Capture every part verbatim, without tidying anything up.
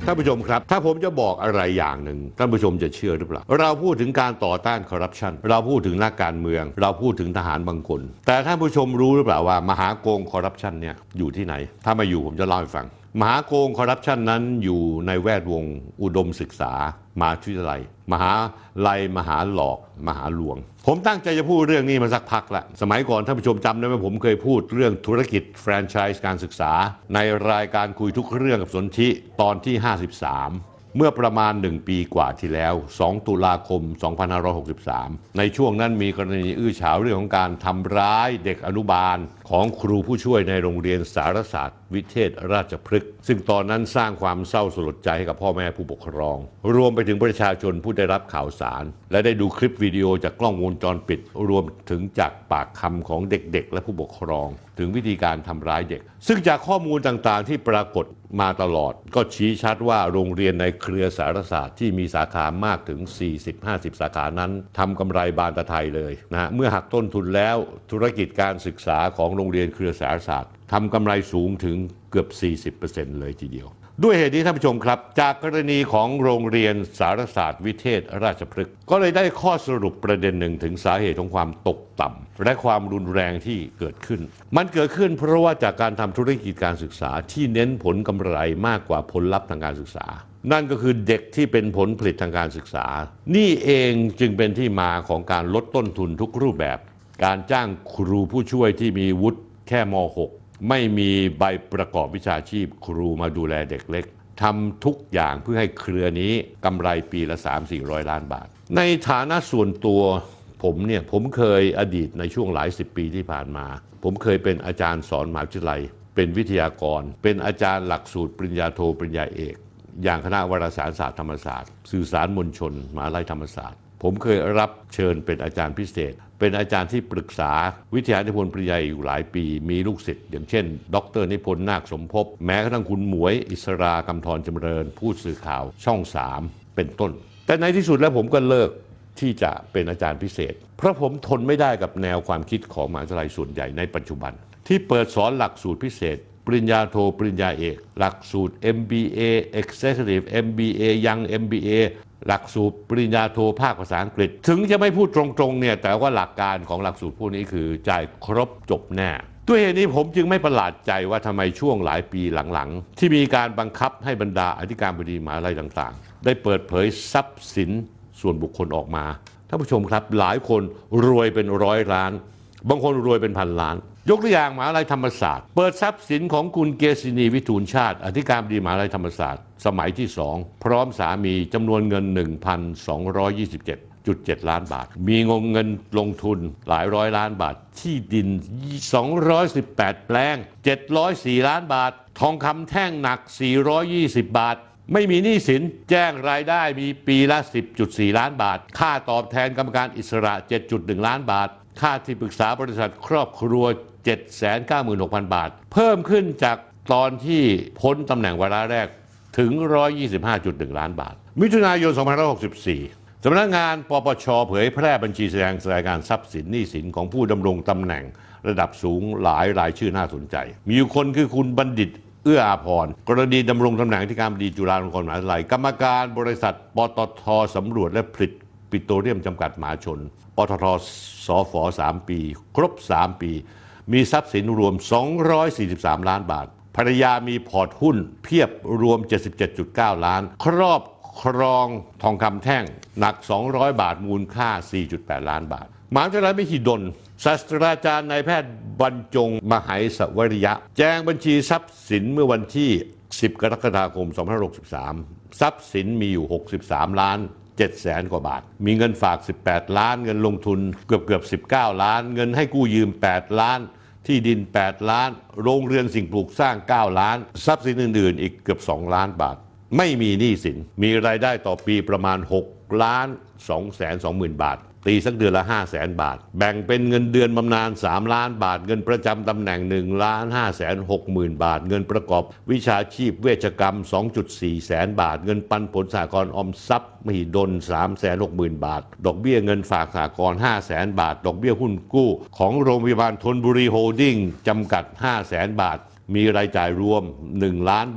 ท่านผู้ชมครับถ้าผมจะบอกอะไรอย่างหนึ่งท่านผู้ชมจะเชื่อหรือเปล่าเราพูดถึงการต่อต้านคอร์รัปชันเราพูดถึงนักการเมืองเราพูดถึงทหารบางคนแต่ท่านผู้ชมรู้หรือเปล่าว่ามหาโกงคอร์รัปชันเนี่ยอยู่ที่ไหนถ้ามาอยู่ผมจะเล่าให้ฟังมหาโกงคอร์รัปชันนั้นอยู่ในแวดวงอุดมศึกษามหาวิทยาลัยมหาลัยมหาหลอกมหาหลวงผมตั้งใจจะพูดเรื่องนี้มาสักพักละสมัยก่อนท่านผู้ชมจำได้ไหมผมเคยพูดเรื่องธุรกิจแฟรนไชส์การศึกษาในรายการคุยทุกเรื่องกับสนธิตอนที่ห้าสิบสามเมื่อประมาณหนึ่งปีกว่าที่แล้วสองตุลาคมสองพันห้าร้อยหกสิบสามในช่วงนั้นมีกรณีอื้อฉาวเรื่องของการทำร้ายเด็กอนุบาลของครูผู้ช่วยในโรงเรียนสารศาสตร์วิเทศราชพฤกษ์ซึ่งตอนนั้นสร้างความเศร้าสลดใจให้กับพ่อแม่ผู้ปกครองรวมไปถึงประชาชนผู้ได้รับข่าวสารและได้ดูคลิปวิดีโอจากกล้องวงจรปิดรวมถึงจากปากคำของเด็กๆและผู้ปกครองถึงวิธีการทำร้ายเด็กซึ่งจากข้อมูลต่างๆที่ปรากฏมาตลอดก็ชี้ชัดว่าโรงเรียนในเครือสารศาสตร์ที่มีสาขามากถึง สี่สิบถึงห้าสิบ สาขานั้นทำกำไรบานตะไทยเลยนะเมื่อหักต้นทุนแล้วธุรกิจการศึกษาของโรงเรียนเครือสารศาสตร์ทำกำไรสูงถึงเกือบ สี่สิบเปอร์เซ็นต์ เลยทีเดียวด้วยเหตุนี้ท่านผู้ชมครับจากกรณีของโรงเรียนสารศาสตร์วิเทศราชพฤกษ์ก็เลยได้ข้อสรุปประเด็นหนึ่งถึงสาเหตุของความตกต่ำและความรุนแรงที่เกิดขึ้นมันเกิดขึ้นเพราะว่าจากการทำธุรกิจการศึกษาที่เน้นผลกำไรมากกว่าผลลัพธ์ทางการศึกษานั่นก็คือเด็กที่เป็นผลผลิตทางการศึกษานี่เองจึงเป็นที่มาของการลดต้นทุนทุกรูปแบบการจ้างครูผู้ช่วยที่มีวุฒิแค่ม หกไม่มีใบประกอบวิชาชีพครูมาดูแลเด็กเล็กทำทุกอย่างเพื่อให้เครือนี้กำไรปีละ สามถึงสี่ร้อย ล้านบาทในฐานะส่วนตัวผมเนี่ยผมเคยอดีตในช่วงหลายสิบปีที่ผ่านมาผมเคยเป็นอาจารย์สอนมหาวิทยาลัยเป็นวิทยากรเป็นอาจารย์หลักสูตรปริญญาโทปริญญาเอกอย่างคณะวารสารศาสตร์ธรรมศาสตร์สื่อสารมวลชนมหาวิทยาลัยธรรมศาสตร์ผมเคยรับเชิญเป็นอาจารย์พิเศษเป็นอาจารย์ที่ปรึกษาวิทยานิพนธ์ปริญญาอยู่หลายปีมีลูกศิษย์อย่างเช่นดรนิพนธ์นาคสมภพแม้กระทั่งคุณหมวยอิสรากำธรจำเริญผู้สื่อข่าวช่องสามเป็นต้นแต่ในที่สุดแล้วผมก็เลิกที่จะเป็นอาจารย์พิเศษเพราะผมทนไม่ได้กับแนวความคิดของมหาวิทยาลัยส่วนใหญ่ในปัจจุบันที่เปิดสอนหลักสูตรพิเศษปริญญาโทปริญญาเอกหลักสูตร เอ็ม บี เอ Executive เอ็ม บี เอ ยัง เอ็ม บี เอ หลักสูตรปริญญาโทภาคภาษาอังกฤษถึงจะไม่พูดตรงๆเนี่ยแต่ว่าหลักการของหลักสูตรพวกนี้คือจ่ายครบจบแน่ด้วยเหตุนี้ผมจึงไม่ประหลาดใจว่าทำไมช่วงหลายปีหลังๆที่มีการบังคับให้บรรดาอธิการบดีมหาวิทยาลัยต่างๆได้เปิดเผยทรัพย์สินส่วนบุคคลออกมาท่านผู้ชมครับหลายคนรวยเป็นร้อยล้านบางคนรวยเป็นพันล้านยกตัวอย่างมหาวิทยาลัยธรรมศาสตร์เปิดทรัพย์สินของคุณเกษินีวิทูลชาติอธิการบดีมหาวิทยาลัยธรรมศาสตร์สมัยที่สองพร้อมสามีจำนวนเงิน หนึ่งพันสองร้อยยี่สิบเจ็ดจุดเจ็ด ล้านบาทมีงงเงินลงทุนหลายร้อยล้านบาทที่ดินสองร้อยสิบแปดแปลงเจ็ดร้อยสี่ล้านบาททองคำแท่งหนักสี่ร้อยยี่สิบบาทไม่มีหนี้สินแจ้งรายได้มีปีละ สิบจุดสี่ ล้านบาทค่าตอบแทนกรรมการอิสระ เจ็ดจุดหนึ่ง ล้านบาทค่าที่ปรึกษาบริษัทครอบครัว เจ็ดแสนเก้าหมื่นหกพัน บาทเพิ่มขึ้นจากตอนที่พ้นตำแหน่งวาระแรกถึง หนึ่งร้อยยี่สิบห้าจุดหนึ่ง ล้านบาทมิถุนายนสองพันห้าร้อยหกสิบสี่สำนักงานปปชเผยแพร่บัญชีแสดงรายการทรัพย์สินหนี้สินของผู้ดำรงตำแหน่งระดับสูงหลายรายชื่อน่าสนใจมีอยู่คนคือคุณบัณฑิตเอื้ออาภรณ์กรณีดำรงตำแหน่งที่การบดีจุฬาลงกรณ์มหาวิทยาลัยกรรมการบริษัทปตท.สำรวจและผลิตปิโตรเลียมจำกัดมหาชนปตท.สฝ.สามปีครบสามปีมีทรัพย์สินรวมสองร้อยสี่สิบสามล้านบาทภรรยามีพอร์ตหุ้นเพียบรวม เจ็ดสิบเจ็ดจุดเก้า ล้านครอบครองทองคำแท่งหนักสองร้อยบาทมูลค่า สี่จุดแปด ล้านบาทมหาวิทยาลัยมหิดลศาสตราจารย์นายแพทย์บรรจงมหาสวริยะแจ้งบัญชีทรัพย์สินเมื่อวันที่สิบกรกฎาคมสองพันห้าร้อยหกสิบสามทรัพย์สินมีอยู่หกสิบสามล้านเจ็ดแสนกว่าบาทมีเงินฝากสิบแปดล้านเงินลงทุนเกือบเกือบสิบเก้าล้านเงินให้กู้ยืมแปดล้านที่ดินแปดล้านโรงเรือนสิ่งปลูกสร้างเก้าล้านทรัพย์สินอื่นๆอีกเกือบสองล้านบาทไม่มีหนี้สินมีรายได้ต่อปีประมาณหกล้านสองแสนสองหมื่นบาทตีสักเดือนละห้าแสนบาทแบ่งเป็นเงินเดือนบำนาญสามล้านบาทเงินประจำตำแหน่งหนึ่งล้านห้าแสนหกหมื่นบาทเงินประกอบวิชาชีพเวชกรรม สองจุดสี่ แสนบาทเงินปันผลสหกรณ์ออมทรัพย์มหิดล สามแสนหกหมื่นบาทดอกเบี้ยเงินฝากสหกรณ์ห้าแสนบาทดอกเบี้ยหุ้นกู้ของโรงพยาบาลธนบุรีโฮลดิ้งจำกัดห้าแสนบาทมีรายจ่ายรวมหนึ่งล้านบาท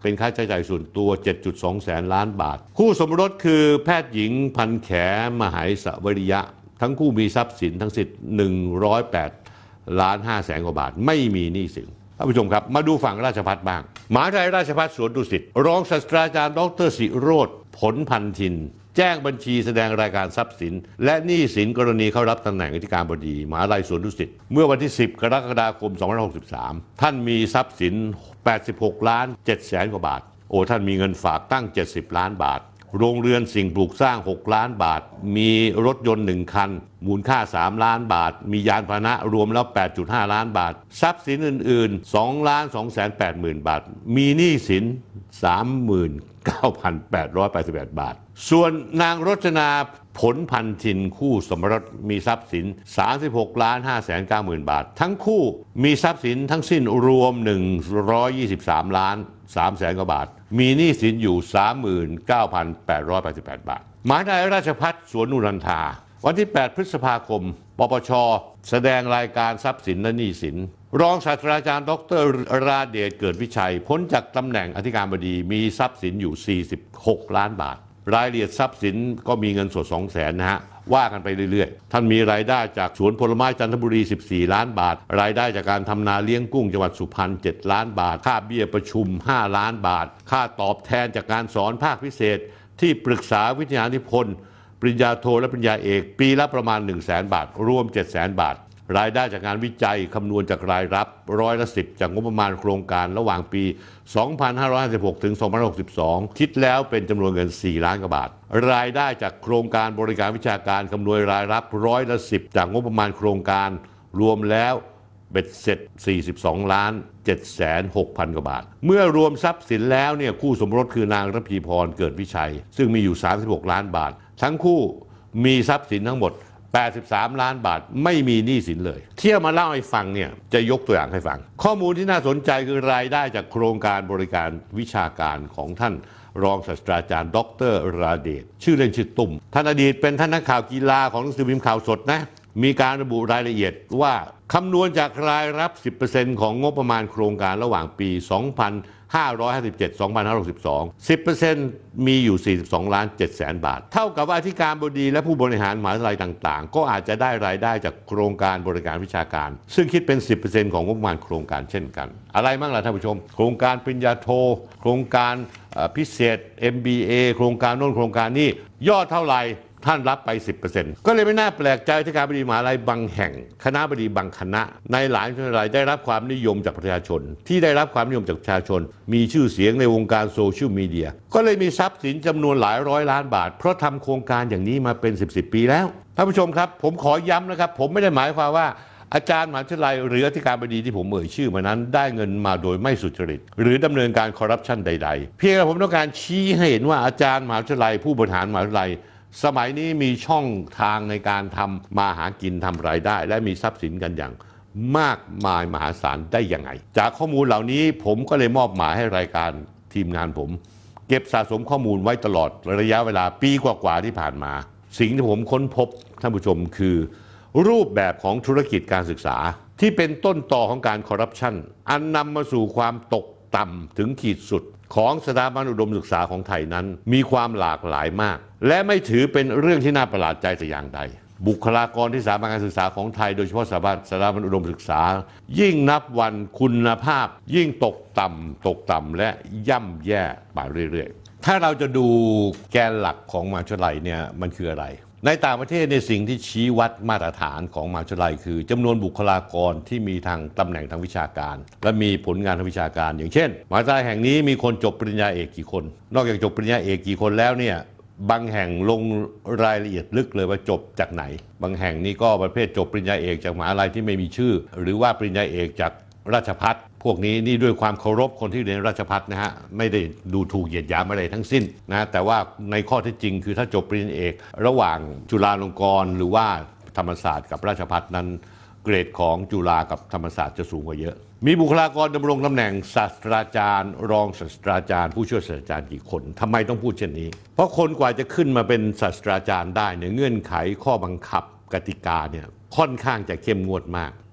เป็นค่าใช้จ่ายส่วนตัว เจ็ดจุดสอง แสนล้านบาทคู่สมรสคือแพทย์หญิงพันแขมหายสวริยะทั้งคู่มีทรัพย์สินทั้งสิ้นหนึ่งร้อยแปดล้านห้าแสนกว่าบาทไม่มีหนี้สินท่านผู้ชมครับมาดูฝั่งราชภัฏบ้างมหาวิทยาลัยราชภัฏสวนดุสิตรองศาสตราจารย์ดรศิโรจน์ผลพันธินแจ้งบัญชีแสดงรายการทรัพย์สินและหนี้สินกรณีเข้ารับตำแหน่งอธิการบดีมหาวิทยาลัยสวนดุสิตเมื่อวันที่สิบกรกฎาคมสองพันห้าร้อยหกสิบสามท่านมีทรัพย์สินแปดสิบหกล้านเจ็ดแสนกว่าบาทโอ้ท่านมีเงินฝากตั้งเจ็ดสิบล้านบาทโรงเรือนสิ่งปลูกสร้างหกล้านบาทมีรถยนต์หนึ่งคันมูลค่าสามล้านบาทมียานพาหนะรวมแล้ว แปดจุดห้า ล้านบาททรัพย์สินอื่นๆ สองล้านสองแสนแปดหมื่น บาทมีหนี้สิน สามหมื่นเก้าพันแปดร้อยแปดสิบแปด บาทส่วนนางรจนาผลพันธินคู่สมรสมีทรัพย์สิน สามสิบหกล้านห้าแสนเก้าหมื่น บาททั้งคู่มีทรัพย์สินทั้งสิ้นรวมหนึ่งร้อยยี่สิบสามล้านสามแสนกว่าบาทมีหนี้สินอยู่ สามหมื่นเก้าพันแปดร้อยแปดสิบแปด บาทมหาวิทยาลัยราชภัฏสวนอุรันธาวันที่แปดพฤษภาคมปปชแสดงรายการทรัพย์สินและหนี้สินรองศาสตราจารย์ดรราเดชเกิดวิชัยพ้นจากตำแหน่งอธิการบดีมีทรัพย์สินอยู่สี่สิบหกล้านบาทรายละเอียดทรัพย์สินก็มีเงินสด สองแสน นะฮะว่ากันไปเรื่อยๆท่านมีรายได้จากสวนผลไม้จันทบุรีสิบสี่ล้านบาทรายได้จากการทำนาเลี้ยงกุ้งจังหวัดสุพรรณเจ็ดล้านบาทค่าเบี้ยประชุมห้าล้านบาทค่าตอบแทนจากการสอนภาคพิเศษที่ปรึกษาวิทยานิพนธ์ปริญญาโทและปริญญาเอกปีละประมาณ หนึ่งแสน บาทรวม เจ็ดแสน บาทรายได้จากงานวิจัยคำนวณจากรายรับร้อยละสิบจากงบประมาณโครงการระหว่างปี สองพันห้าร้อยห้าสิบหก ถึง สองพันห้าร้อยหกสิบสอง คิดแล้วเป็นจำนวนเงิน สี่ล้านกว่าบาทรายได้จากโครงการบริการวิชาการคำนวณรายรับร้อยละสิบจากงบประมาณโครงการรวมแล้วเบ็ดเสร็จ สี่สิบสองล้านเจ็ดแสนหกพัน กว่าบาทเมื่อรวมทรัพย์สินแล้วเนี่ยคู่สมรสคือนางระพีพรเกิดวิชัยซึ่งมีอยู่สามสิบหกล้านบาททั้งคู่มีทรัพย์สินทั้งหมดแปดสิบสามล้านบาทไม่มีหนี้สินเลยเที่ยวมาเล่าให้ฟังเนี่ยจะยกตัวอย่างให้ฟังข้อมูลที่น่าสนใจคือรายได้จากโครงการบริการวิชาการของท่านรองศาสตราจารย์ดรราเดชชื่อเล่นชื่อตุ่มท่านอดีตเป็นท่านนักข่าวกีฬาของหนังสือพิมพ์ข่าวสดนะมีการระบุรายละเอียดว่าคำนวณจากรายรับ สิบเปอร์เซ็นต์ ของงบประมาณโครงการระหว่างปี สองพันห้าร้อยห้าสิบเจ็ด สองพันห้าร้อยหกสิบสอง สิบเปอร์เซ็นต์ มีอยู่ สี่สิบสองล้านเจ็ดแสน บาทเท่ากับว่าอธิการบดีและผู้บริหารมหาวิทยาลัยต่างๆก็อาจจะได้รายได้จากโครงการบริการวิชาการซึ่งคิดเป็น สิบเปอร์เซ็นต์ ของงบประมาณโครงการเช่นกันอะไรบ้างล่ะท่านผู้ชมโครงการปริญญาโทโครงการพิเศษ เอ็ม บี เอ โครงการโน่นโครงการนี้ยอดเท่าไหร่ท่านรับไป สิบเปอร์เซ็นต์ ก็เลยไม่น่าแปลกใจที่การบดีมหาวิทยาลัยบางแห่งคณะบดีบางคณะในหลายวิทยาลัยได้รับความนิยมจากประชาชนที่ได้รับความนิยมจากประชาชนมีชื่อเสียงในวงการโซเชียลมีเดียก็เลยมีทรัพย์สินจำนวนหลายร้อยล้านบาทเพราะทำโครงการอย่างนี้มาเป็น สิบ สิบ ปีแล้วท่านผู้ชมครับผมขอย้ำนะครับผมไม่ได้หมายความว่าอาจารย์มหาวิทยาลัยหรืออธิการบดีที่ผมเอ่ยชื่อมานั้นได้เงินมาโดยไม่สุจริตหรือดำเนินการคอร์รัปชันใดๆเพียงแต่ผมต้องการชี้ให้เห็นว่าอาจารย์มหาวิทยาลัยผู้บริหารมหาวิทยาลัยสมัยนี้มีช่องทางในการทำมาหากินทำรายได้และมีทรัพย์สินกันอย่างมากมายมหาศาลได้ยังไงจากข้อมูลเหล่านี้ผมก็เลยมอบหมายให้รายการทีมงานผมเก็บสะสมข้อมูลไว้ตลอดระยะเวลาปีกว่าๆที่ผ่านมาสิ่งที่ผมค้นพบท่านผู้ชมคือรูปแบบของธุรกิจการศึกษาที่เป็นต้นต่อของการคอร์รัปชันอันนำมาสู่ความตกต่ำถึงขีดสุดของสถาบันอุดมศึกษาของไทยนั้นมีความหลากหลายมากและไม่ถือเป็นเรื่องที่น่าประหลาดใจแต่อย่างใดบุคลากรที่สถาบันการศึกษาของไทยโดยเฉพาะสถาบันสถาบันอุดมศึกษายิ่งนับวันคุณภาพยิ่งตกต่ำตกต่ำและย่ำแย่ไปเรื่อยๆถ้าเราจะดูแกนหลักของมหาวิทยาลัยเนี่ยมันคืออะไรในต่างประเทศในสิ่งที่ชี้วัดมาตรฐานของมหาวิทยาลัยคือจำนวนบุคลากรที่มีทางตำแหน่งทางวิชาการและมีผลงานทางวิชาการอย่างเช่นมหาวิทยาลัยแห่งนี้มีคนจบปริญญาเอกกี่คนนอกจากจบปริญญาเอกกี่คนแล้วเนี่ยบางแห่งลงรายละเอียดลึกเลยว่าจบจากไหนบางแห่งนี่ก็ประเภทจบปริญญาเอกจากมหาวิทยาลัยที่ไม่มีชื่อหรือว่าปริญญาเอกจากราชภัฏพวกนี้นี่ด้วยความเคารพคนที่เรียนราชภัฏนะฮะไม่ได้ดูถูกเหยียดหยามอะไรทั้งสิ้นนะแต่ว่าในข้อเท็จจริงคือถ้าจบปริญญาเอกระหว่างจุฬาลงกรณ์หรือว่าธรรมศาสตร์กับราชภัฏนั้นเกรดของจุฬากับธรรมศาสตร์จะสูงกว่าเยอะมีบุคลากรดำรงตำแหน่งศาสตราจารย์รองศาสตราจารย์ผู้ช่วยศาสตราจารย์กี่คนทำไมต้องพูดเช่นนี้เพราะคนกว่าจะขึ้นมาเป็นศาสตราจารย์ได้เนี่ยเงื่อนไขข้อบังคับกติกาเนี่ยค่อนข้างจะเข้มงวดมาก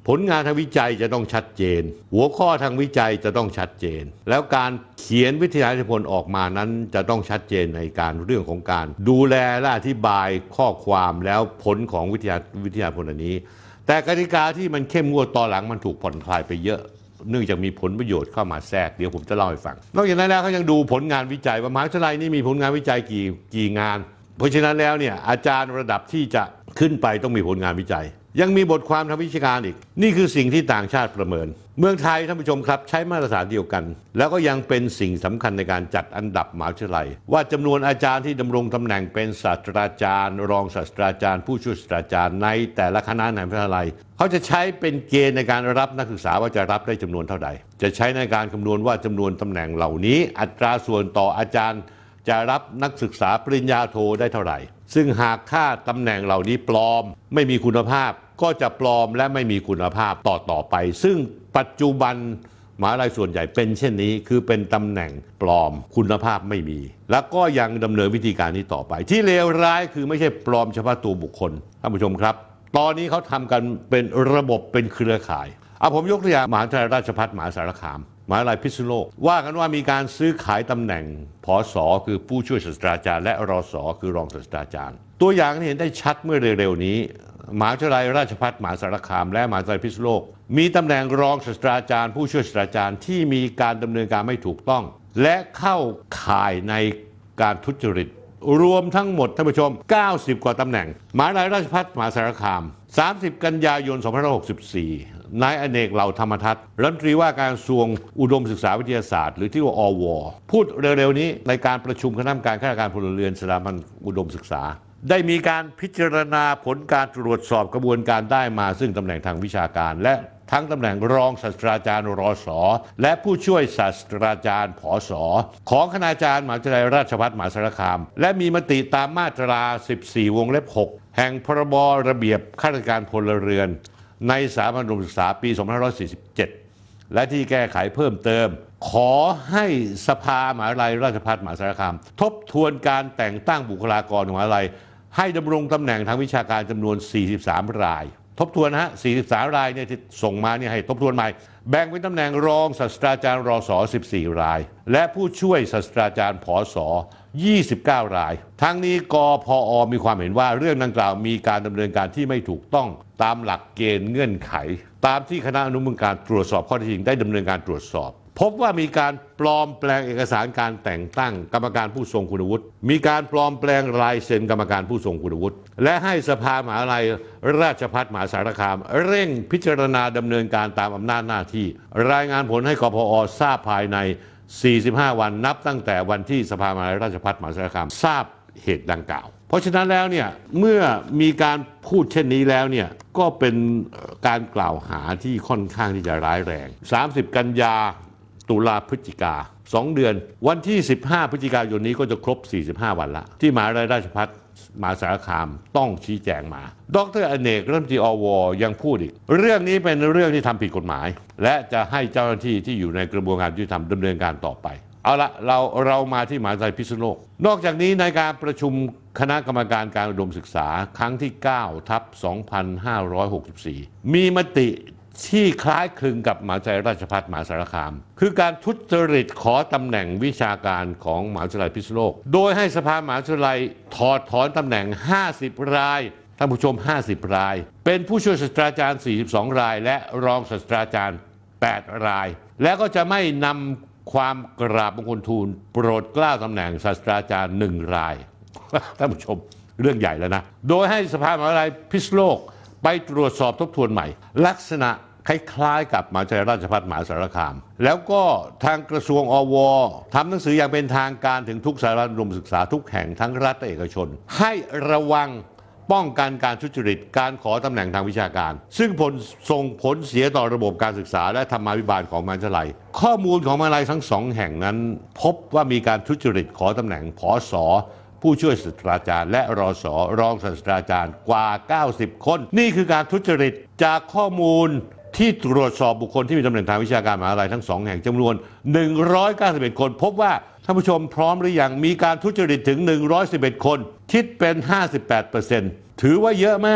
ผลงานทางวิจัยจะต้องชัดเจนหัวข้อทางวิจัยจะต้องชัดเจนแล้วการเขียนวิทยานิพนธ์ออกมานั้นจะต้องชัดเจนในการเรื่องของการดูแลและอธิบายข้อความแล้วผลของวิทยาวิทยานิพนธ์อันนี้แต่กติกาที่มันเข้มงวดตอนหลังมันถูกผ่อนคลายไปเยอะเนื่องจากมีผลประโยชน์เข้ามาแทรกเดี๋ยวผมจะเล่าให้ฟังนอกจากนั้นแล้วเขายังดูผลงานวิจัยว่ามหาวิทยาลัยนี้มีผลงานวิจัยกี่กี่งานเพราะฉะนั้นแล้วเนี่ยอาจารย์ระดับที่จะขึ้นไปต้องมีผลงานวิจัยยังมีบทความทางวิชาการอีกนี่คือสิ่งที่ต่างชาติประเมินเมืองไทยท่านผู้ชมครับใช้มาตรฐานเดียวกันแล้วก็ยังเป็นสิ่งสำคัญในการจัดอันดับมหาวิทยาลัยว่าจำนวนอาจารย์ที่ดำรงตำแหน่งเป็นศาสตราจารย์รองศาสตราจารย์ผู้ช่วยศาสตราจารย์ในแต่ละคณะในมหาวิทยาลัยเขาจะใช้เป็นเกณฑ์ในการรับนักศึกษาว่าจะรับได้จำนวนเท่าใดจะใช้ในการคำนวณว่าจำนวนตำแหน่งเหล่านี้อัตราส่วนต่ออาจารย์จะรับนักศึกษาปริญญาโทได้เท่าไหร่ซึ่งหากค่าตำแหน่งเหล่านี้ปลอมไม่มีคุณภาพก็จะปลอมและไม่มีคุณภาพต่อต่อไปซึ่งปัจจุบันมหาวิทยาลัยส่วนใหญ่เป็นเช่นนี้คือเป็นตำแหน่งปลอมคุณภาพไม่มีแล้วก็ยังดำเนินวิธีการนี้ต่อไปที่เลวร้ายคือไม่ใช่ปลอมเฉพาะตัวบุคคลท่านผู้ชมครับตอนนี้เขาทำกันเป็นระบบเป็นเครือข่ายเอาผมยกตัวอย่างมหาวิทยาลัยราชภัฏมหาสารคามมหาวิทยาลัยพิษณุโลกว่ากันว่ามีการซื้อขายตำแหน่งผส.คือผู้ช่วยศาสตราจารย์และรส.คือรองศาสตราจารย์ตัวอย่างที่เห็นได้ชัดเมื่อเร็วๆนี้มหาวิทยาลัยราชภัฏมหาสารคามและมหาวิทยาลัยพิษณุโลกมีตำแหน่งรองศาสตราจารย์ผู้ช่วยศาสตราจารย์ที่มีการดำเนินการไม่ถูกต้องและเข้าข่ายในการทุจริตรวมทั้งหมดท่านผู้ชมเก้าสิบกว่าตำแหน่งมหาวิทยาลัยราชภัฏมหาสารคามสามสิบกันยายนสองพันห้าร้อยหกสิบสี่นายอเนกเหล่าธรรมทัศน์รัฐมนตรีว่าการกระทรวงอุดมศึกษาวิทยาศาสตร์หรือที่ว่าอวพูดเร็วๆนี้ในการประชุมคณะกรรมการข้าราชการพลเรือนสถาบันอุดมศึกษาได้มีการพิจารณาผลการตรวจสอบกระบวนการได้มาซึ่งตำแหน่งทางวิชาการและทั้งตำแหน่งรองศาสตราจารย์รส.และผู้ช่วยศาสตราจารย์ผส.ของคณาจารย์มหาวิทยาลัยราชภัฏมหาสารคามและมีมติตามมาตราสิบสี่วงเล็บหกแห่งพรบระเบียบข้าราชการพลเรือนในสถาบันอุดมศึกษาปีสองพันห้าร้อยสี่สิบเจ็ดและที่แก้ไขเพิ่มเติมขอให้สภามหาวิทยาลัยราชภัฏมหาสารคามทบทวนการแต่งตั้งบุคลากรของมหาวิทยาลัยให้ดำรงตำแหน่งทางวิชาการจำนวนสี่สิบสามรายทบทวนนะฮะสี่สิบสามรายเนี่ยที่ส่งมาเนี่ยให้ทบทวนใหม่แบ่งเป็นตำแหน่งรองศาสตราจารย์รส.สิบสี่รายและผู้ช่วยศาสตราจารย์ผส.ยี่สิบเก้ารายทั้งนี้กพอมีความเห็นว่าเรื่องดังกล่าวมีการดำเนินการที่ไม่ถูกต้องตามหลักเกณฑ์เงื่อนไขตามที่คณะอนุกรรมการตรวจสอบข้อเท็จจริงได้ดำเนินการตรวจสอบพบว่ามีการปลอมแปลงเอกสารการแต่งตั้งกรรมการผู้ทรงคุณวุฒิมีการปลอมแปลงลายเซ็นกรรมการผู้ทรงคุณวุฒิและให้สภามหาวิทยาลัยราชภัฏมหาสารคามเร่งพิจารณาดำเนินการตามอำนาจหน้าที่รายงานผลให้กพอทราบภายในสี่สิบห้าวันนับตั้งแต่วันที่สภามหาวิทยาลัยราชภัฏมหาสารคามทราบเหตุดังกล่าวเพราะฉะนั้นแล้วเนี่ยเมื่อมีการพูดเช่นนี้แล้วเนี่ยก็เป็นการกล่าวหาที่ค่อนข้างที่จะร้ายแรงสามสิบกันยาตุลาพฤศจิกาสองเดือนวันที่สิบห้าพฤศจิกายนนี้ก็จะครบสี่สิบห้าวันละที่มหาวิทยาลัยราชภัฏมหาสารคามต้องชี้แจงมาดร.อเนกรัฐมนตรีอวยังพูดอีกเรื่องนี้เป็นเรื่องที่ทำผิดกฎหมายและจะให้เจ้าหน้าที่ที่อยู่ในกระบวนการยุติธรรมดำเนินการต่อไปเอาละเราเรามาที่มหาวิทยาลัยพิษณุโลกนอกจากนี้ในการประชุมคณะกรรมการการอุดมศึกษาครั้งที่เก้าทับสองพันห้าร้อยหกสิบสี่มีมติที่คล้ายคลึงกับมหาวิทยาลัยราชภัฏมหาสารคามคือการทุจริตขอตำแหน่งวิชาการของมหาวิทยาลัยพิษณุโลกโดยให้สภามหาวิทยาลัยถอดถอนตำแหน่งห้าสิบรายท่านผู้ชมห้าสิบรายเป็นผู้ช่วยศาสตราจารย์สี่สิบสองรายและรองศาสตราจารย์แปดรายและก็จะไม่นำความกราบบังคมทูลโปรดเกล้าตำแหน่งศาสตราจารย์หนึ่งรายท่านผู้ชมเรื่องใหญ่แล้วนะโดยให้สภามหาวิทยาลัยพิษณุโลกไปตรวจสอบทบทวนใหม่ลักษณะคล้ายๆกับมหาวิทยาลัยราชภัฏมหาสารคามแล้วก็ทางกระทรวงอวทำหนังสืออย่างเป็นทางการถึงทุกสถาบันอุดมศึกษาทุกแห่งทั้งรัฐและเอกชนให้ระวังป้องกันการทุจริตการขอตำแหน่งทางวิชาการซึ่งผลส่งผลเสียต่อระบบการศึกษาและธรรมาภิบาลของมหาวิทยาลัยข้อมูลของมหาวิทยาลัยทั้งสองแห่งนั้นพบว่ามีการทุจริตขอตำแหน่งผส.ผู้ช่วยศาสตราจารย์และรส.รองศาสตราจารย์กว่าเก้าสิบคนนี่คือการทุจริตจากข้อมูลที่ตรวจสอบบุคคลที่มีตำแหน่งทางวิชาการมหาวิทยาลัยทั้งสองแห่งจำนวนหนึ่งร้อยเก้าสิบเอ็ดคนพบว่าท่านผู้ชมพร้อมหรือยังมีการทุจริตถึงหนึ่งร้อยสิบเอ็ดคนคิดเป็น ห้าสิบแปดเปอร์เซ็นต์ ถือว่าเยอะมาก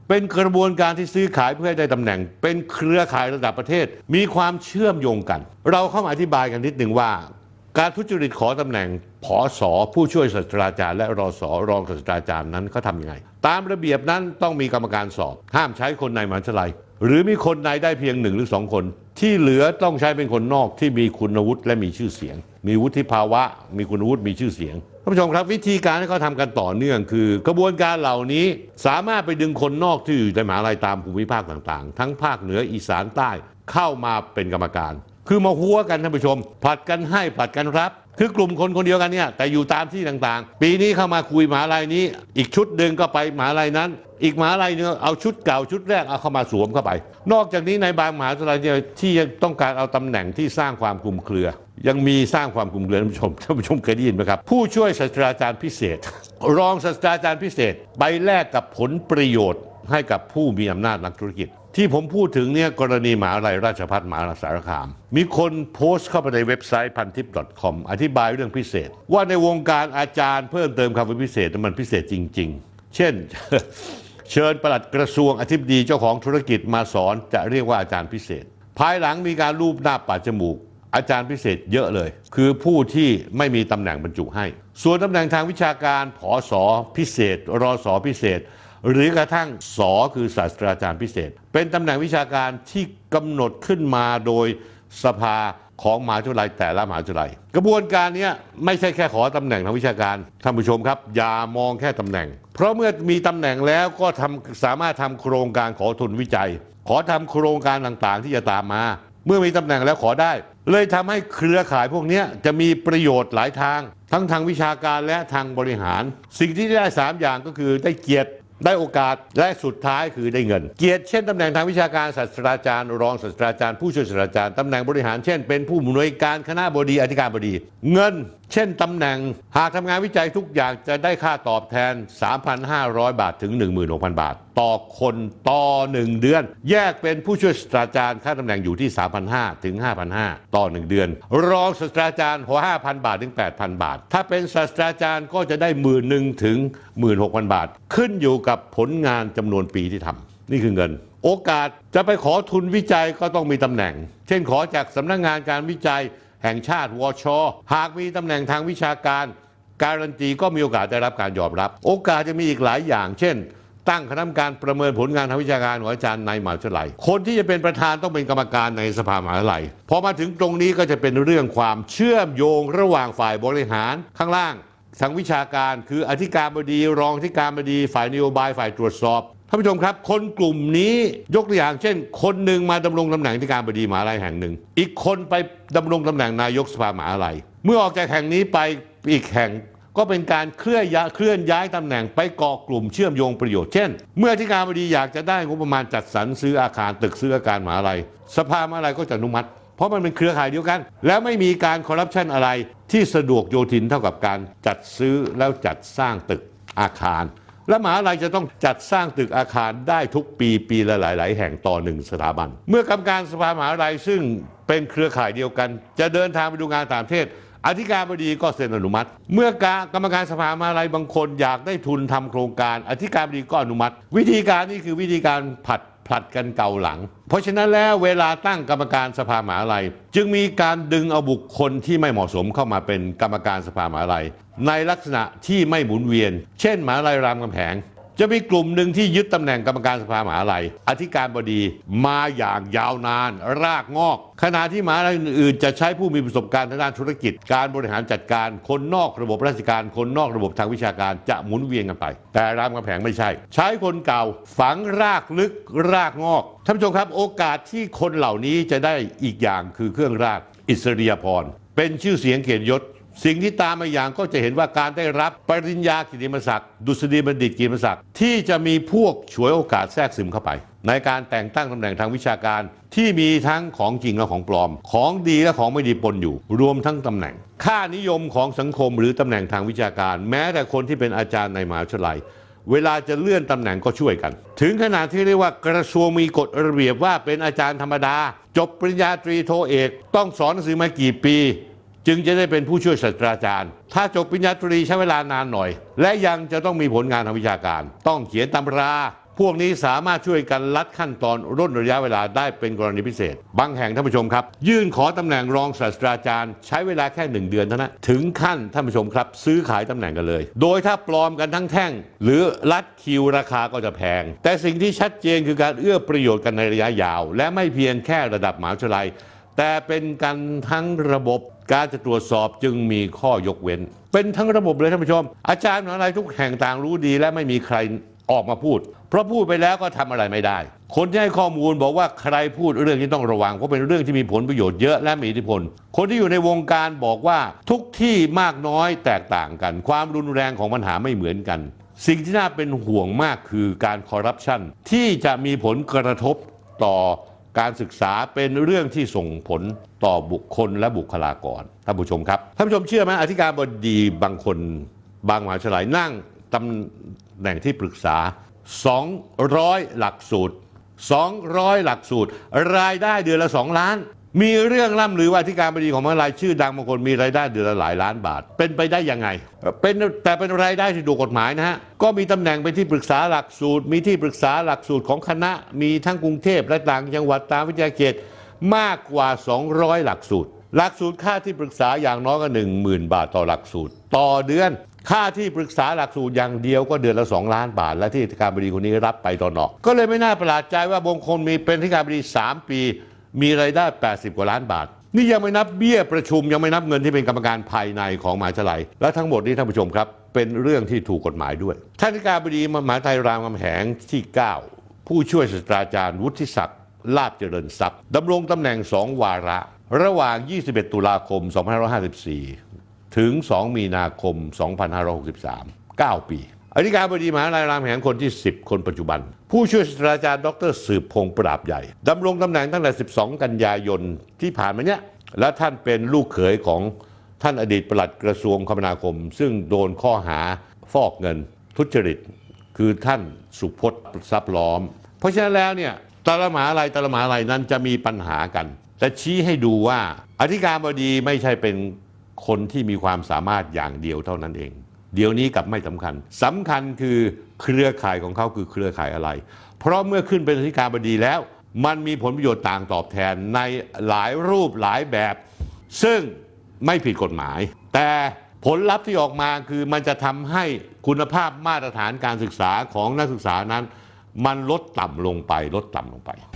เป็นกระบวนการที่ซื้อขายเพื่อให้ได้ตำแหน่งเป็นเครือข่ายระดับประเทศมีความเชื่อมโยงกันเราเข้ามาอธิบายกันนิดหนึ่งว่าการทุจริตขอตำแหน่งผอ.ส.ผู้ช่วยศาสตราจารย์และรส.รองศาสตราจารย์นั้นเขาทำยังไงตามระเบียบนั้นต้องมีกรรมการสอบห้ามใช้คนในมหาวิทยาลัยหรือมีคนในได้เพียงหนึ่งหรือสองคนที่เหลือต้องใช้เป็นคนนอกที่มีคุณวุฒิและมีชื่อเสียงมีวุฒิภาวะมีคุณวุฒิมีชื่อเสียงท่านผู้ชมครับวิธีการที่เขาทำกันต่อเนื่องคือกระบวนการเหล่านี้สามารถไปดึงคนนอกที่อยู่ในมหาวิทยาลัยตามภูมิภาคต่างๆทั้งภาคเหนืออีสานใต้เข้ามาเป็นกรรมการคือมาหัวกันท่านผู้ชมผลัดกันให้ผลัดกันรับคือกลุ่มคนคนเดียวกันเนี่ยแต่อยู่ตามที่ต่างๆปีนี้เข้ามาคุยมหาลัยนี้อีกชุดหนึ่งก็ไปมหาลัยนั้นอีกมหาลัยนึงเอาชุดเก่าชุดแรกเอาเข้ามาสวมเข้าไปนอกจากนี้ในบางมหาวิทยาลัยที่ยังต้องการเอาตำแหน่งที่สร้างความคลุมเครือยังมีสร้างความคลุมเครือท่านผู้ชมท่านผู้ชมเคยได้ยินไหมครับผู้ช่วยศาสตราจารย์พิเศษรองศาสตราจารย์พิเศษใบแลกกับผลประโยชน์ให้กับผู้มีอำนาจนักธุรกิจที่ผมพูดถึงเนี่ยกรณีมหาวิทยาลัยราชภัฏมหาสารคามมีคนโพสต์เข้าไปในเว็บไซต์พันทิป .com อธิบายเรื่องพิเศษว่าในวงการอาจารย์เพิ่มเติมคำว่าพิเศษมันพิเศษจริงๆเช่น เชิญปลัดกระทรวงอธิบดีเจ้าของธุรกิจมาสอนจะเรียกว่าอาจารย์พิเศษภายหลังมีการรูปหน้าปัดจมูกอาจารย์พิเศษเยอะเลยคือผู้ที่ไม่มีตำแหน่งบรรจุให้ส่วนตำแหน่งทางวิชาการผอ.ส.พิเศษรส.พิเศษหรือกระทั่งส.คือศาสตราจารย์พิเศษเป็นตำแหน่งวิชาการที่กำหนดขึ้นมาโดยสภาของมหาวิทยาลัยแต่ละมหาวิทยาลัยกระบวนการนี้ไม่ใช่แค่ขอตำแหน่งทางวิชาการท่านผู้ชมครับอย่ามองแค่ตำแหน่งเพราะเมื่อมีตำแหน่งแล้วก็ทำสามารถทำโครงการขอทุนวิจัยขอทำโครงการต่างๆที่จะตามมาเมื่อมีตำแหน่งแล้วขอได้เลยทำให้เครือข่ายพวกนี้จะมีประโยชน์หลายทางทั้งทางวิชาการและทางบริหารสิ่งที่ได้สามอย่างก็คือได้เกียรติได้โอกาสและสุดท้ายคือได้เงินเกียรติเช่นตำแหน่งทางวิชาการศาสตราจารย์รองศาสตราจารย์ผู้ช่วยศาสตราจารย์ตำแหน่งบริหารเช่นเป็นผู้อำนวยการคณะบดีอธิการบดีเงินเช่นตำแหน่งหากทำงานวิจัยทุกอย่างจะได้ค่าตอบแทน สามพันห้าร้อย บาทถึง หนึ่งหมื่นหกพัน บาทต่อคนต่อหนึ่งเดือนแยกเป็นผู้ช่วยศาสตราจารย์ค่าตำแหน่งอยู่ที่ สามพันห้าร้อย ถึง ห้าพันห้าร้อย ต่อหนึ่งเดือนรองศาสตราจารย์ ห้าพัน บาทถึง แปดพัน บาทถ้าเป็นศาสตราจารย์ก็จะได้ หมื่นหนึ่ง ถึง หนึ่งหมื่นหกพัน บาทขึ้นอยู่กับผลงานจำนวนปีที่ทำนี่คือเงินโอกาสจะไปขอทุนวิจัยก็ต้องมีตำแหน่งเช่นขอจากสำนักงานการวิจัยแห่งชาติวช.หากมีตำแหน่งทางวิชาการการันตีก็มีโอกาสได้รับการยอมรับโอกาสจะมีอีกหลายอย่างเช่นตั้งคณะกรรมการประเมินผลงานทางวิชาการของอาจารย์ในมหาวิทยาลัยคนที่จะเป็นประธานต้องเป็นกรรมการในสภามหาวิทยาลัยพอมาถึงตรงนี้ก็จะเป็นเรื่องความเชื่อมโยงระหว่างฝ่ายบริหารข้างล่างทางวิชาการคืออธิการบดีรองอธิการบดีฝ่ายนโยบายฝ่ายตรวจสอบท่านผู้ชมครับคนกลุ่มนี้ยกตัวอย่างเช่นคนหนึ่งมาดำรงตำแหน่งอธิการบดีมหาวิทยาลัยแห่งหนึ่งอีกคนไปดำรงตำแหน่งนายกสภามหาวิทยาลัยเมื่อออกจากแห่งนี้ไปอีกแห่งก็เป็นการเคลื่อนย้ายเคลื่อนย้ายตำแหน่งไปเกาะกลุ่มเชื่อมโยงประโยชน์เช่นเมื่ออธิการบดีอยากจะได้งบประมาณจัดสรรซื้ออาคารตึกซื้ออาคารมหาวิทยาลัยสภามหาวิทยาลัยก็จะอนุมัติเพราะมันเป็นเครือข่ายเดียวกันแล้วไม่มีการคอร์รัปชันอะไรที่สะดวกโยทินเท่ากับการจัดซื้อแล้วจัดสร้างตึกอาคารและมหาวิทยาลัยจะต้องจัดสร้างตึกอาคารได้ทุกปีปีละหลายๆแห่งต่อหนึ่งสถาบันเมื่อกรรมการสภามหาวิทยาลัยซึ่งเป็นเครือข่ายเดียวกันจะเดินทางไปดูงานต่างประเทศอธิการบดีก็เซ็นอนุมัติเมื่อกรรมการสภามหาวิทยาลัยบางคนอยากได้ทุนทำโครงการอธิการบดีก็อนุมัติวิธีการนี้คือวิธีการผัดผลัดกันเกาหลังเพราะฉะนั้นแล้วเวลาตั้งกรรมการสภามหาวิทยาลัยจึงมีการดึงเอาบุคคลที่ไม่เหมาะสมเข้ามาเป็นกรรมการสภามหาวิทยาลัยในลักษณะที่ไม่หมุนเวียนเช่นมหาวิทยาลัยรามคำแหงจะมีกลุ่มหนึ่งที่ยึดตำแหน่งกรรมการสภามหาวิทยาลัยอธิการบดีมาอย่างยาวนานรากงอกขณะที่มหาวิทยาลัยอื่นๆจะใช้ผู้มีประสบการณ์ทางด้านธุรกิจการบริหารจัดการคนนอกระบบราชการคนนอกระบบทางวิชาการจะหมุนเวียนกันไปแต่รามคำแหงไม่ใช่ใช้คนเก่าฝังรากลึกรากงอกท่านผู้ชมครับโอกาสที่คนเหล่านี้จะได้อีกอย่างคือเครื่องรากอิสริยาภรณ์เป็นชื่อเสียงเกียรติยศสิ่งที่ตามมาอย่างก็จะเห็นว่าการได้รับปริญญากิตติมศักดิ์ดุษฎีบัณฑิตกิตติมศักดิ์ที่จะมีพวกฉวยโอกาสแทรกซึมเข้าไปในการแต่งตั้งตำแหน่งทางวิชาการที่มีทั้งของจริงและของปลอมของดีและของไม่ดีปนอยู่รวมทั้งตำแหน่งค่านิยมของสังคมหรือตำแหน่งทางวิชาการแม้แต่คนที่เป็นอาจารย์ในมหาวิทยาลัยเวลาจะเลื่อนตำแหน่งก็ช่วยกันถึงขนาดที่เรียกว่ากระทรวงมีกฎระเบียบว่าเป็นอาจารย์ธรรมดาจบปริญญาตรีโทเอกต้องสอนหนังสือมากี่ปีจึงจะได้เป็นผู้ช่วยศาสตราจารย์ถ้าจบปริญญาตรีใช้เวลานานหน่อยและยังจะต้องมีผลงานทางวิชาการต้องเขียนตำราพวกนี้สามารถช่วยกันลัดขั้นตอนร่นระยะเวลาได้เป็นกรณีพิเศษบางแห่งท่านผู้ชมครับยื่นขอตำแหน่งรองศาสตราจารย์ใช้เวลาแค่หนึ่งเดือนเท่านั้นถึงขั้นท่านผู้ชมครับซื้อขายตำแหน่งกันเลยโดยถ้าปลอมกันทั้งแท่งหรือลัดคิวราคาก็จะแพงแต่สิ่งที่ชัดเจนคือการเอื้อประโยชน์กันในระยะยาวและไม่เพียงแค่ระดับมหาวิทยาลัยแต่เป็นกันทั้งระบบการจะตรวจสอบจึงมีข้อยกเว้นเป็นทั้งระบบเลยท่านผู้ชมอาจารย์มหาวิทยาลัยทุกแห่งต่างรู้ดีและไม่มีใครออกมาพูดเพราะพูดไปแล้วก็ทำอะไรไม่ได้คนที่ให้ข้อมูลบอกว่าใครพูดเรื่องที่ต้องระวังเพราะเป็นเรื่องที่มีผลประโยชน์เยอะและมีอิทธิพลคนที่อยู่ในวงการบอกว่าทุกที่มากน้อยแตกต่างกันความรุนแรงของปัญหาไม่เหมือนกันสิ่งที่น่าเป็นห่วงมากคือการคอร์รัปชันที่จะมีผลกระทบต่อการศึกษาเป็นเรื่องที่ส่งผลต่อบุคคลและบุคลากรท่านผู้ชมครับท่านผู้ชมเชื่อไหมอธิการบดีบางคนบางมหาวิทยาลัยนั่งตำแหน่งที่ปรึกษาสองร้อยหลักสูตรสองร้อยหลักสูตรรายได้เดือนละสองล้านมีเรื่องล่ำลือว่าอธิการบดีของมหาวิทยาลัยชื่อดังบางคนมีรายได้เดือนละหลายล้านบาทเป็นไปได้ยังไงเป็นแต่เป็นรายได้ที่ถูกกฎหมายนะฮะก็มีตำแหน่งเป็นที่ปรึกษาหลักสูตรมีที่ปรึกษาหลักสูตรของคณะมีทั้งกรุงเทพและต่างจังหวัดตามวิทยาเขตมากกว่าสองร้อยหลักสูตรหลักสูตรค่าที่ปรึกษาอย่างน้อยก็ หนึ่งหมื่น บาทต่อหลักสูตรต่อเดือนค่าที่ปรึกษาหลักสูตรอย่างเดียวก็เดือนละสองล้านบาทและที่อธิการบดีคนนี้รับไปตอนออกก็เลยไม่น่าประหลาดใจว่าบางคนมีเป็นอธิการบดีสามปีมีรายได้แปดสิบกว่าล้านบาทนี่ยังไม่นับเบี้ยประชุมยังไม่นับเงินที่เป็นกรรมการภายในของมหาวิทยาลัยและทั้งหมดนี้ท่านผู้ชมครับเป็นเรื่องที่ถูกกฎหมายด้วยท่านอธิการบดีมหาวิทยาลัยรามคำแหงที่เก้าผู้ช่วยศาสตราจารย์วุฒิศักดิ์ลาภเจริญทรัพย์ดำรงตำแหน่งสองวาระระหว่างยี่สิบเอ็ดตุลาคมสองพันห้าร้อยห้าสิบสี่ถึงสองมีนาคมสองพันห้าร้อยหกสิบสาม เก้าปีอธิการบดีมหาวิทยาลัยรามคำแหงคนที่สิบคนปัจจุบันผู้ช่วยศาสตราจารย์ดรสืบพงษ์ปราบใหญ่ดำรงตำแหน่งตั้งแต่สิบสองกันยายนที่ผ่านมาเนี้ยและท่านเป็นลูกเขยของท่านอดีตปลัดกระทรวงคมนาคมซึ่งโดนข้อหาฟอกเงินทุจริตคือท่านสุพจน์ทรัพย์ล้อมเพราะฉะนั้นแล้วเนี่ยแต่ละมหาวิทยาลัยแต่ละมหาวิทยาลัยนั้นจะมีปัญหากันแต่ชี้ให้ดูว่าอธิการบดีไม่ใช่เป็นคนที่มีความสามารถอย่างเดียวเท่านั้นเองเดี๋ยวนี้กับไม่สำคัญสำคัญคือเครือข่ายของเขาคือเครือข่ายอะไรเพราะเมื่อขึ้นเป็นอธิการบดีแล้วมันมีผลประโยชน์ต่างตอบแทนในหลายรูปหลายแบบซึ่งไม่ผิดกฎหมายแต่ผลลัพธ์ที่ออกมาคือมันจะทำให้คุณภาพมาตรฐานการศึกษาของนักศึกษานั้นมันลดต่ำลงไปลดต่ำลงไป